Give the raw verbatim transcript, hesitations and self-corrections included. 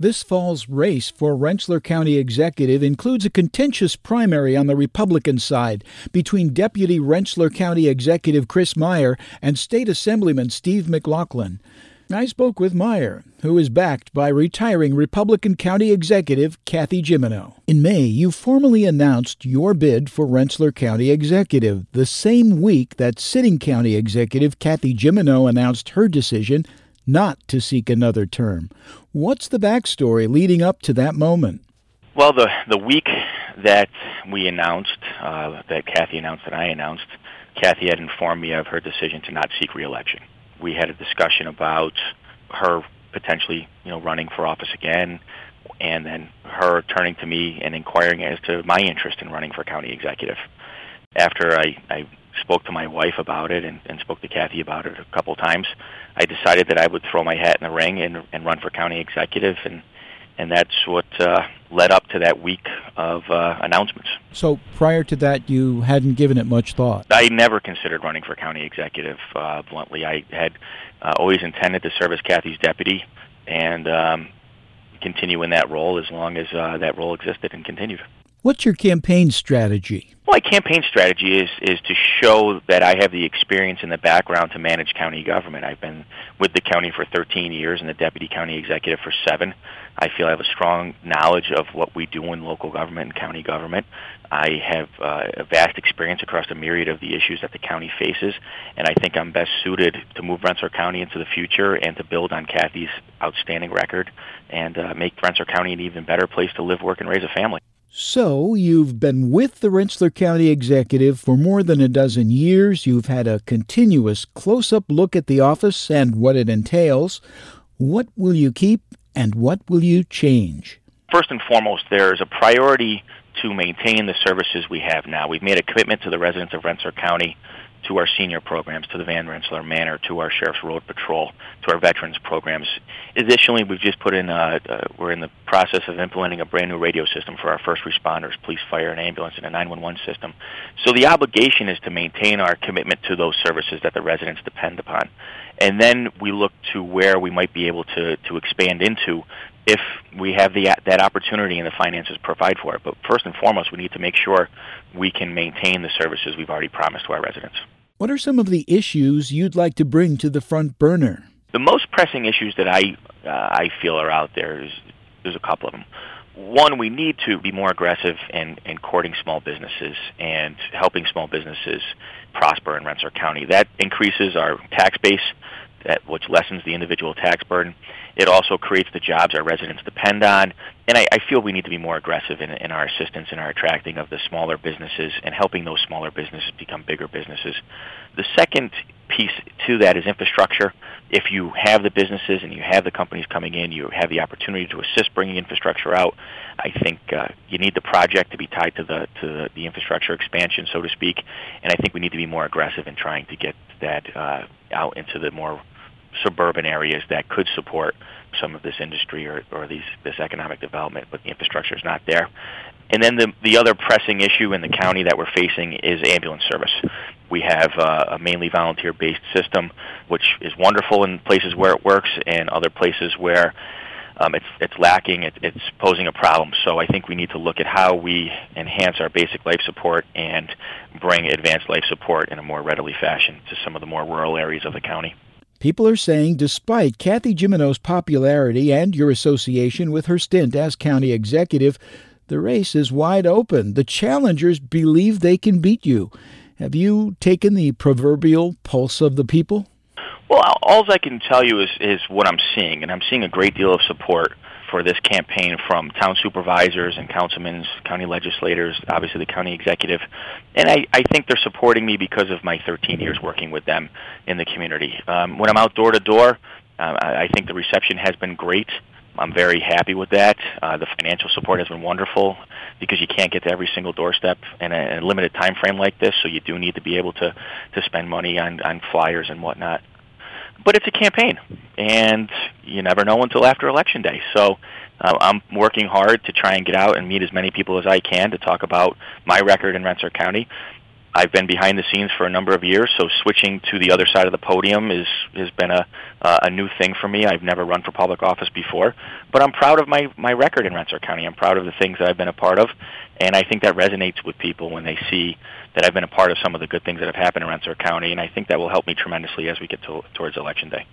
This fall's race for Rensselaer County Executive includes a contentious primary on the Republican side between Deputy Rensselaer County Executive Chris Meyer and State Assemblyman Steve McLaughlin. I spoke with Meyer, who is backed by retiring Republican County Executive Kathy Gimino. In May, you formally announced your bid for Rensselaer County Executive, the same week that sitting County Executive Kathy Gimino announced her decision not to seek another term. What's the backstory leading up to that moment? Well, the the week that we announced, uh, that Kathy announced that I announced, Kathy had informed me of her decision to not seek re-election. We had a discussion about her potentially, you know, running for office again, and then her turning to me and inquiring as to my interest in running for county executive. After I, I spoke to my wife about it and, and spoke to Kathy about it a couple times, I decided that I would throw my hat in the ring and, and run for county executive, and and that's what uh, led up to that week of uh, announcements. So prior to that, you hadn't given it much thought? I never considered running for county executive, uh, bluntly. I had uh, always intended to serve as Kathy's deputy and um, continue in that role as long as uh, that role existed and continued. What's your campaign strategy? Well, my campaign strategy is, is to show that I have the experience and the background to manage county government. I've been with the county for thirteen years and the deputy county executive for seven. I feel I have a strong knowledge of what we do in local government and county government. I have uh, a vast experience across a myriad of the issues that the county faces, and I think I'm best suited to move Rensselaer County into the future and to build on Kathy's outstanding record and uh, make Rensselaer County an even better place to live, work, and raise a family. So, you've been with the Rensselaer County Executive for more than a dozen years. You've had a continuous close-up look at the office and what it entails. What will you keep and what will you change? First and foremost, there is a priority to maintain the services we have now. We've made a commitment to the residents of Rensselaer County, to our senior programs, to the Van Rensselaer Manor, to our Sheriff's Road Patrol, to our veterans programs. Additionally, we've just put in, uh, uh, we're in the process of implementing a brand new radio system for our first responders, police, fire, and ambulance, and a nine one one system. So the obligation is to maintain our commitment to those services that the residents depend upon. And then we look to where we might be able to, to expand into if we have the that opportunity and the finances provide for it. But first and foremost, we need to make sure we can maintain the services we've already promised to our residents. What are some of the issues you'd like to bring to the front burner? The most pressing issues that I uh, I feel are out there is there's a couple of them. One, we need to be more aggressive in, in courting small businesses and helping small businesses prosper in Rensselaer County. That increases our tax base, that which lessens the individual tax burden. It also creates the jobs our residents depend on, and I, I feel we need to be more aggressive in, in our assistance and our attracting of the smaller businesses and helping those smaller businesses become bigger businesses. The second piece to that is infrastructure. If you have the businesses and you have the companies coming in, you have the opportunity to assist bringing infrastructure out. I think uh, you need the project to be tied to the to the, the infrastructure expansion, so to speak, and I think we need to be more aggressive in trying to get that uh, out into the more suburban areas that could support some of this industry or, or these, this economic development, but the infrastructure is not there. And then the, the other pressing issue in the county that we're facing is ambulance service. We have uh, a mainly volunteer-based system, which is wonderful in places where it works and other places where um, it's, it's lacking, it, it's posing a problem. So I think we need to look at how we enhance our basic life support and bring advanced life support in a more readily fashion to some of the more rural areas of the county. People are saying despite Kathy Gimino's popularity and your association with her stint as county executive, the race is wide open. The challengers believe they can beat you. Have you taken the proverbial pulse of the people? Well, all I can tell you is, is what I'm seeing, and I'm seeing a great deal of support for this campaign from town supervisors and councilmen, county legislators, obviously the county executive. And I, I think they're supporting me because of my thirteen years working with them in the community. Um, when I'm out door to door, uh, I think the reception has been great. I'm very happy with that. Uh, the financial support has been wonderful because you can't get to every single doorstep in a, in a limited time frame like this, so you do need to be able to, to spend money on, on flyers and whatnot. But it's a campaign, and you never know until after Election Day. So uh, I'm working hard to try and get out and meet as many people as I can to talk about my record in Rensselaer County. I've been behind the scenes for a number of years, so switching to the other side of the podium is has been a uh, a new thing for me. I've never run for public office before, but I'm proud of my my record in Rensselaer County. I'm proud of the things that I've been a part of, and I think that resonates with people when they see that I've been a part of some of the good things that have happened in Rensselaer County, and I think that will help me tremendously as we get to, towards Election Day.